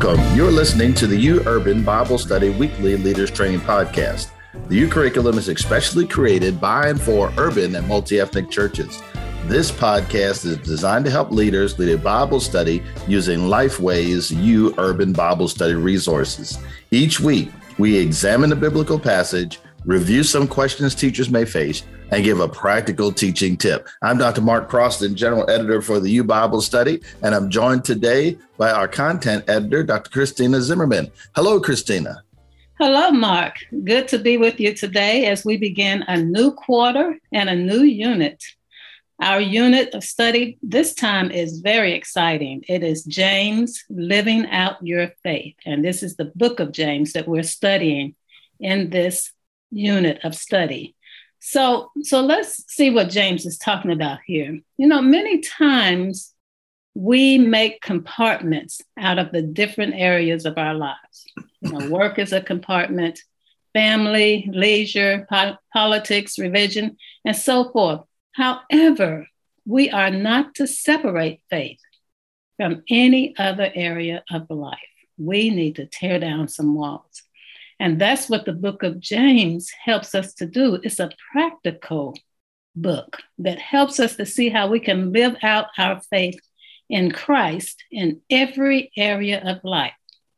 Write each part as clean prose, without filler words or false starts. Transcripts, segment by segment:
Welcome. You're listening to the U Urban Bible Study Weekly Leaders Training Podcast. The U curriculum is especially created by and for urban and multi-ethnic churches. This podcast is designed to help leaders lead a Bible study using Lifeway's U Urban Bible Study resources. Each week, we examine a biblical passage, review some questions teachers may face, and give a practical teaching tip. I'm Dr. Mark Croston, General Editor for the U Bible Study, and I'm joined today by our Content Editor, Dr. Christina Zimmerman. Hello, Christina. Hello, Mark. Good to be with you today as we begin a new quarter and a new unit. Our unit of study this time is very exciting. It is James, Living Out Your Faith. And this is the book of James that we're studying in this unit of study. So let's see what James is talking about here. You know, many times we make compartments out of the different areas of our lives. You know, work is a compartment, family, leisure, politics, religion, and so forth. However, we are not to separate faith from any other area of life. We need to tear down some walls. And that's what the book of James helps us to do. It's a practical book that helps us to see how we can live out our faith in Christ in every area of life.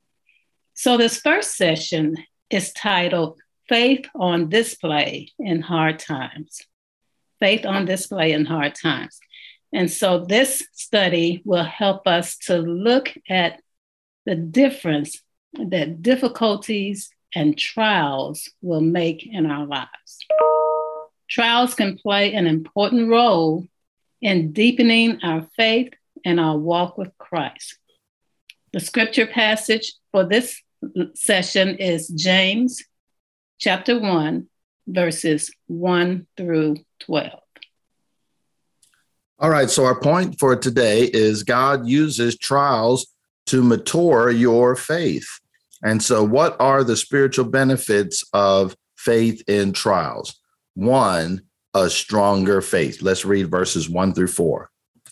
So this first session is titled Faith on Display in Hard Times. Faith on Display in Hard Times. And so this study will help us to look at the difference that difficulties and trials will make in our lives. Trials can play an important role in deepening our faith and our walk with Christ. The scripture passage for this session is James chapter 1, verses 1 through 12. All right, so our point for today is God uses trials to mature your faith. And so what are the spiritual benefits of faith in trials? One, a stronger faith. Let's read verses 1 through 4.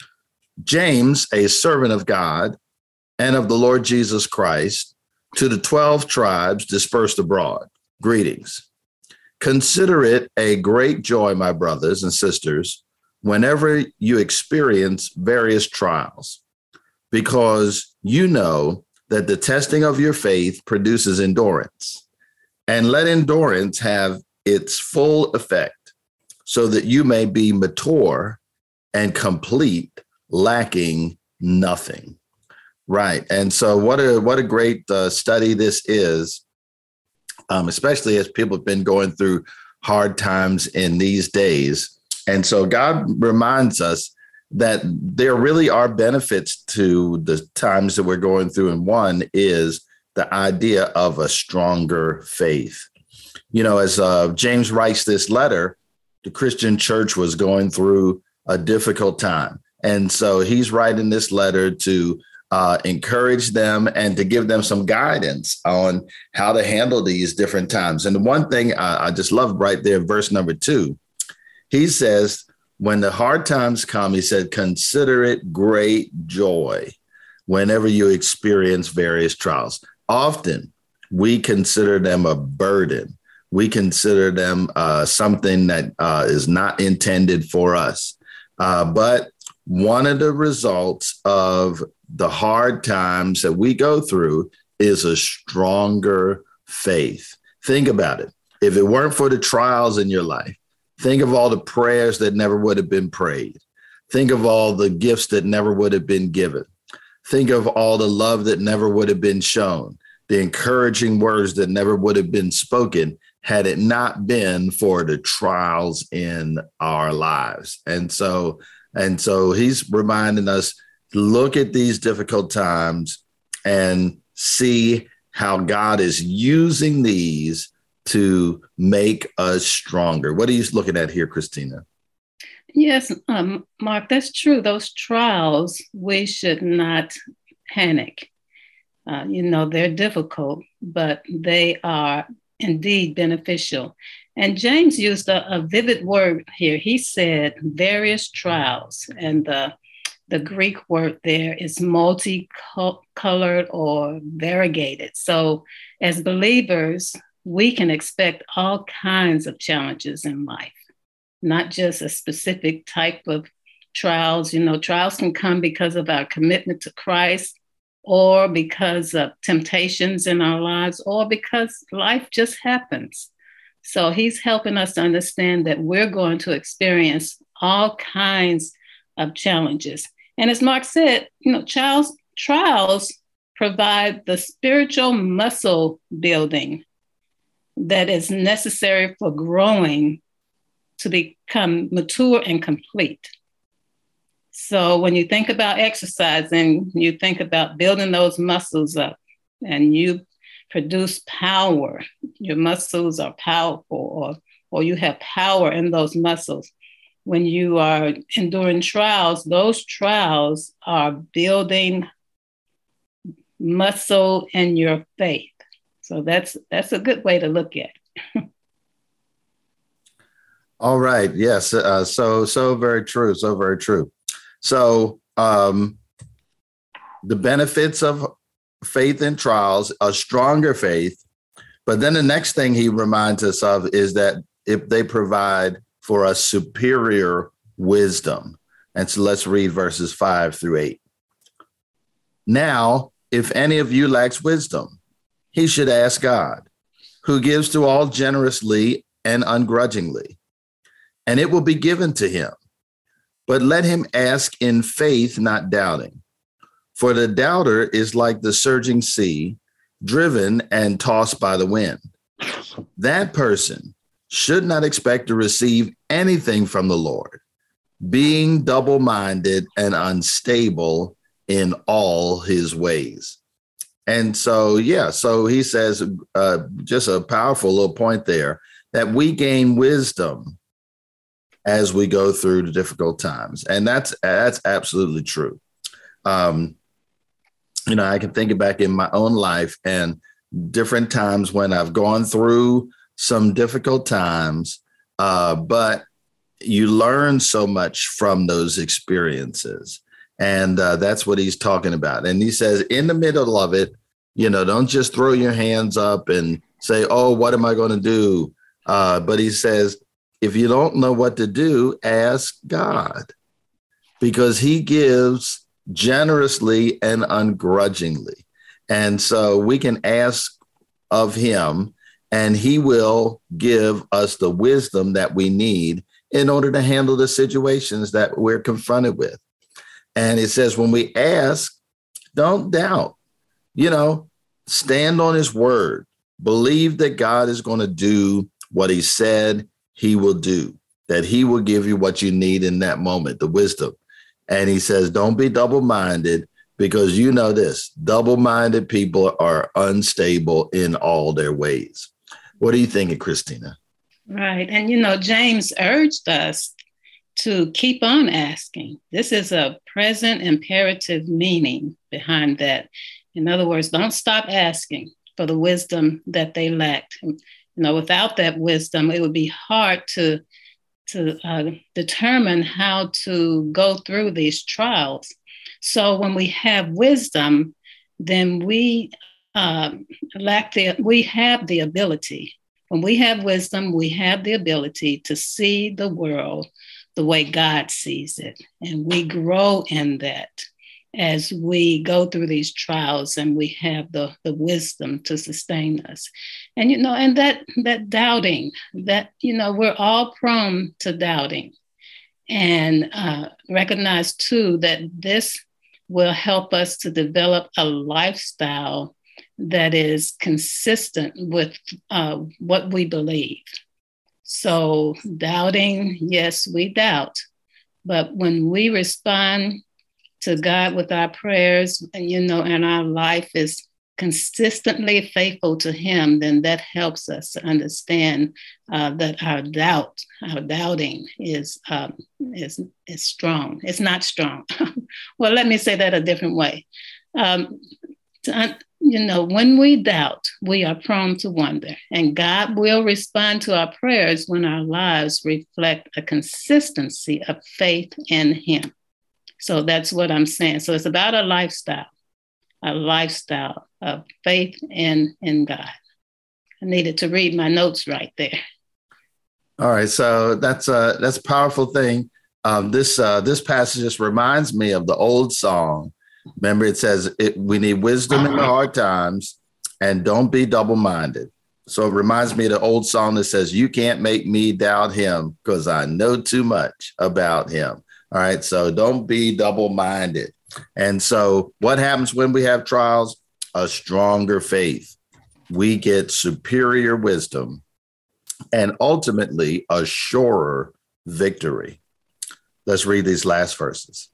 James, a servant of God and of the Lord Jesus Christ, to the 12 tribes dispersed abroad, greetings. Consider it a great joy, my brothers and sisters, whenever you experience various trials, because you know that the testing of your faith produces endurance. And let endurance have its full effect, so that you may be mature and complete, lacking nothing. Right. And so what a great study this is, especially as people have been going through hard times in these days. And so God reminds us that there really are benefits to the times that we're going through. And one is the idea of a stronger faith. You know, as James writes this letter, the Christian church was going through a difficult time. And so he's writing this letter to encourage them and to give them some guidance on how to handle these different times. And the one thing I just love right there, verse number 2, he says, when the hard times come, he said, consider it great joy whenever you experience various trials. Often we consider them a burden. We consider them something that is not intended for us. But one of the results of the hard times that we go through is a stronger faith. Think about it. If it weren't for the trials in your life, think of all the prayers that never would have been prayed. Think of all the gifts that never would have been given. Think of all the love that never would have been shown, the encouraging words that never would have been spoken had it not been for the trials in our lives. And so he's reminding us, look at these difficult times and see how God is using these to make us stronger. What are you looking at here, Christina? Yes, Mark, that's true. Those trials, we should not panic. They're difficult, but they are indeed beneficial. And James used a vivid word here. He said various trials. And the the Greek word there is multicolored or variegated. So as believers, we can expect all kinds of challenges in life, not just a specific type of trials. Trials can come because of our commitment to Christ, or because of temptations in our lives, or because life just happens. So he's helping us to understand that we're going to experience all kinds of challenges. And as Mark said, trials provide the spiritual muscle building that is necessary for growing to become mature and complete. So when you think about exercising, you think about building those muscles up, and you produce power. Your muscles are powerful, or you have power in those muscles. When you are enduring trials, those trials are building muscle in your faith. So that's a good way to look at it. All right. Yes. So very true. So very true. So the benefits of faith in trials, a stronger faith. But then the next thing he reminds us of is that if they provide for us superior wisdom. And so let's read verses 5-8. Now, if any of you lacks wisdom, he should ask God, who gives to all generously and ungrudgingly, and it will be given to him. But let him ask in faith, not doubting. For the doubter is like the surging sea, driven and tossed by the wind. That person should not expect to receive anything from the Lord, being double-minded and unstable in all his ways. And so, so he says, just a powerful little point there, that we gain wisdom as we go through the difficult times. And that's absolutely true. I can think back in my own life and different times when I've gone through some difficult times, but you learn so much from those experiences. And that's what he's talking about. And he says, in the middle of it, don't just throw your hands up and say, oh, what am I going to do? But he says, if you don't know what to do, ask God, because he gives generously and ungrudgingly. And so we can ask of him, and he will give us the wisdom that we need in order to handle the situations that we're confronted with. And it says, when we ask, don't doubt, stand on his word, believe that God is going to do what he said he will do, that he will give you what you need in that moment, the wisdom. And he says, don't be double-minded, because this, double-minded people are unstable in all their ways. What are you thinking, Christina? Right. And, James urged us to keep on asking. This is a present imperative meaning behind that. In other words, don't stop asking for the wisdom that they lacked. Without that wisdom, it would be hard to determine how to go through these trials. So when we have wisdom, then we have the ability. When we have wisdom, we have the ability to see the world the way God sees it. And we grow in that as we go through these trials, and we have the wisdom to sustain us. And, and that doubting, that, we're all prone to doubting. And recognize too that this will help us to develop a lifestyle that is consistent with what we believe. So doubting, yes, we doubt. But when we respond to God with our prayers, and our life is consistently faithful to him, then that helps us to understand that our doubting is strong. It's not strong. Well, let me say that a different way. When we doubt, we are prone to wonder, and God will respond to our prayers when our lives reflect a consistency of faith in him. So that's what I'm saying. So it's about a lifestyle of faith in God. I needed to read my notes right there. All right, so that's a powerful thing. This passage just reminds me of the old song. Remember, it says we need wisdom in the hard times, and don't be double-minded. So it reminds me of the old song that says, "You can't make me doubt him because I know too much about him." All right, so don't be double-minded. And so what happens when we have trials? A stronger faith. We get superior wisdom and ultimately a surer victory. Let's read these last verses.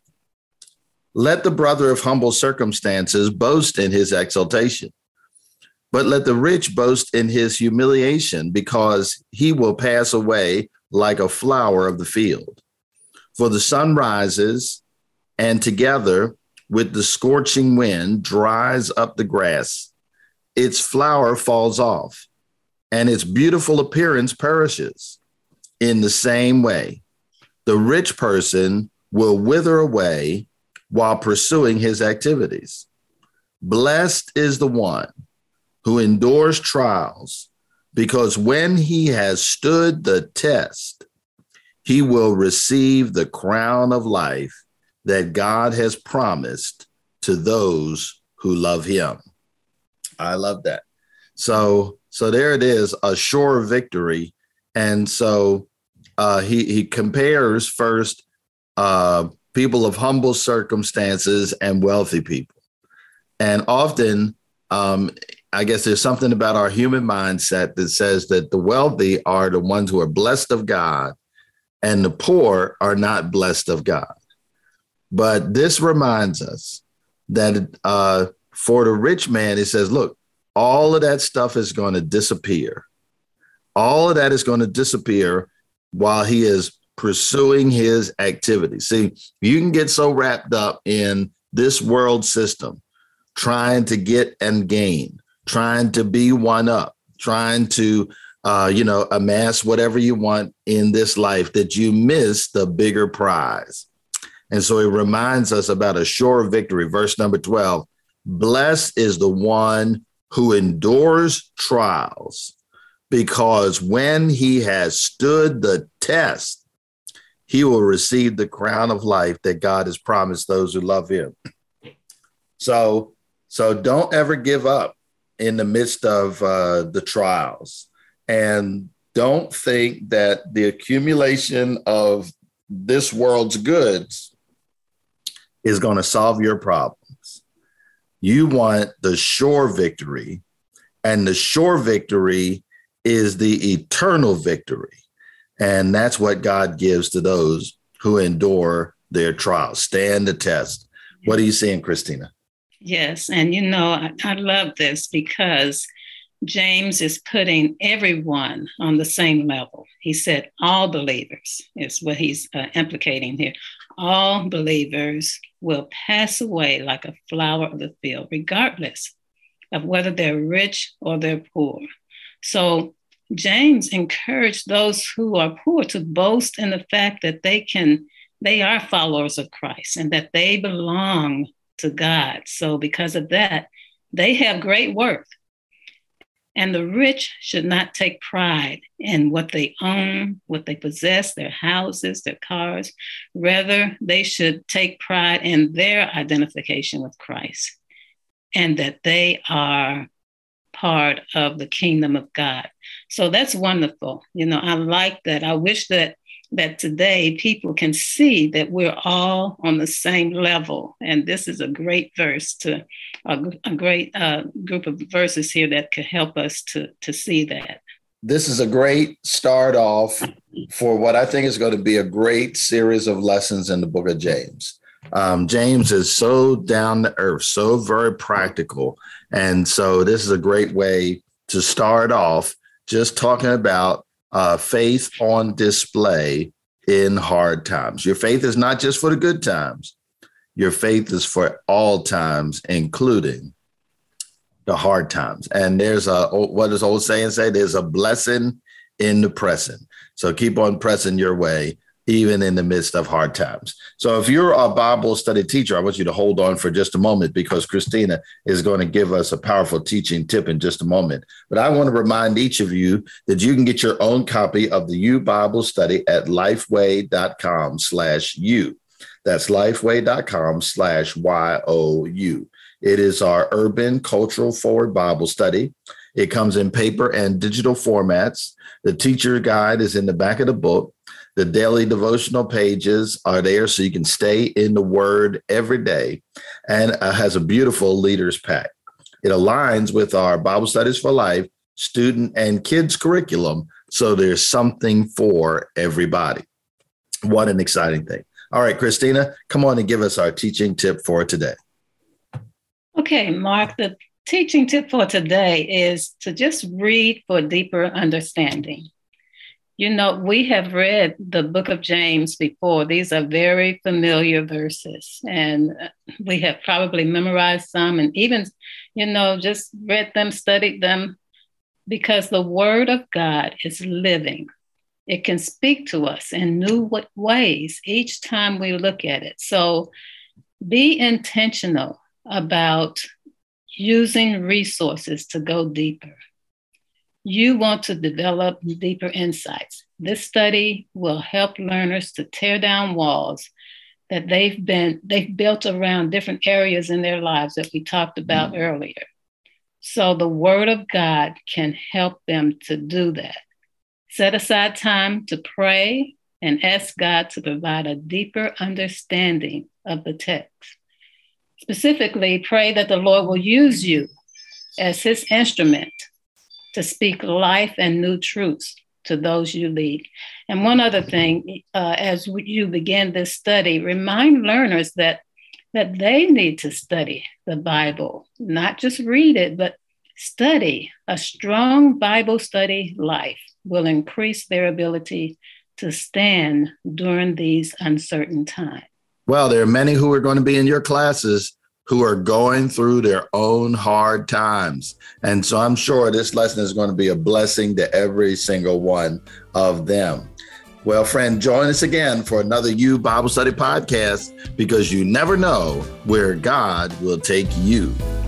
Let the brother of humble circumstances boast in his exaltation, but let the rich boast in his humiliation, because he will pass away like a flower of the field. For the sun rises, and together with the scorching wind dries up the grass. Its flower falls off, and its beautiful appearance perishes. In the same way, the rich person will wither away while pursuing his activities. Blessed is the one who endures trials, because when he has stood the test, he will receive the crown of life that God has promised to those who love him. I love that. So there it is, a sure victory. And so he compares first people of humble circumstances and wealthy people. And often, I guess there's something about our human mindset that says that the wealthy are the ones who are blessed of God and the poor are not blessed of God. But this reminds us that for the rich man, it says, look, all of that stuff is going to disappear. All of that is going to disappear while he is pursuing his activity. See, you can get so wrapped up in this world system, trying to get and gain, trying to be one up, trying to, amass whatever you want in this life, that you miss the bigger prize. And so it reminds us about a sure victory. Verse number 12, blessed is the one who endures trials, because when he has stood the test, he will receive the crown of life that God has promised those who love him. So don't ever give up in the midst of the trials. And don't think that the accumulation of this world's goods is going to solve your problems. You want the sure victory, and the sure victory is the eternal victory. And that's what God gives to those who endure their trials, stand the test. What are you seeing, Christina? Yes. And, I love this because James is putting everyone on the same level. He said all believers is what he's implicating here. All believers will pass away like a flower of the field, regardless of whether they're rich or they're poor. So James encouraged those who are poor to boast in the fact that they are followers of Christ and that they belong to God. So because of that, they have great worth. And the rich should not take pride in what they own, what they possess, their houses, their cars. Rather, they should take pride in their identification with Christ and that they are part of the kingdom of God. So that's wonderful. I like that. I wish that today people can see that we're all on the same level. And this is a great verse, a great group of verses here that could help us to see that. This is a great start off for what I think is going to be a great series of lessons in the book of James. James is so down to earth, so very practical. And so this is a great way to start off just talking about faith on display in hard times. Your faith is not just for the good times. Your faith is for all times, including the hard times. And there's what does old saying say? There's a blessing in the pressing. So keep on pressing your way even in the midst of hard times. So if you're a Bible study teacher, I want you to hold on for just a moment because Christina is going to give us a powerful teaching tip in just a moment. But I want to remind each of you that you can get your own copy of the You Bible Study at lifeway.com/you. That's lifeway.com/YOU. It is our urban cultural forward Bible study. It comes in paper and digital formats. The teacher guide is in the back of the book. The daily devotional pages are there so you can stay in the Word every day, and has a beautiful leader's pack. It aligns with our Bible Studies for Life student and kids curriculum, so there's something for everybody. What an exciting thing. All right, Christina, come on and give us our teaching tip for today. Okay, Mark, the teaching tip for today is to just read for deeper understanding. You know, we have read the book of James before. These are very familiar verses, and we have probably memorized some and even, just read them, studied them, because the Word of God is living. It can speak to us in new ways each time we look at it. So be intentional about using resources to go deeper. You want to develop deeper insights. This study will help learners to tear down walls that they've built around different areas in their lives that we talked about earlier. So the Word of God can help them to do that. Set aside time to pray and ask God to provide a deeper understanding of the text. Specifically, pray that the Lord will use you as His instrument to speak life and new truths to those you lead. And one other thing, as you begin this study, remind learners that they need to study the Bible, not just read it, but study. A strong Bible study life will increase their ability to stand during these uncertain times. Well, there are many who are going to be in your classes who are going through their own hard times. And so I'm sure this lesson is going to be a blessing to every single one of them. Well, friend, join us again for another You Bible Study podcast, because you never know where God will take you.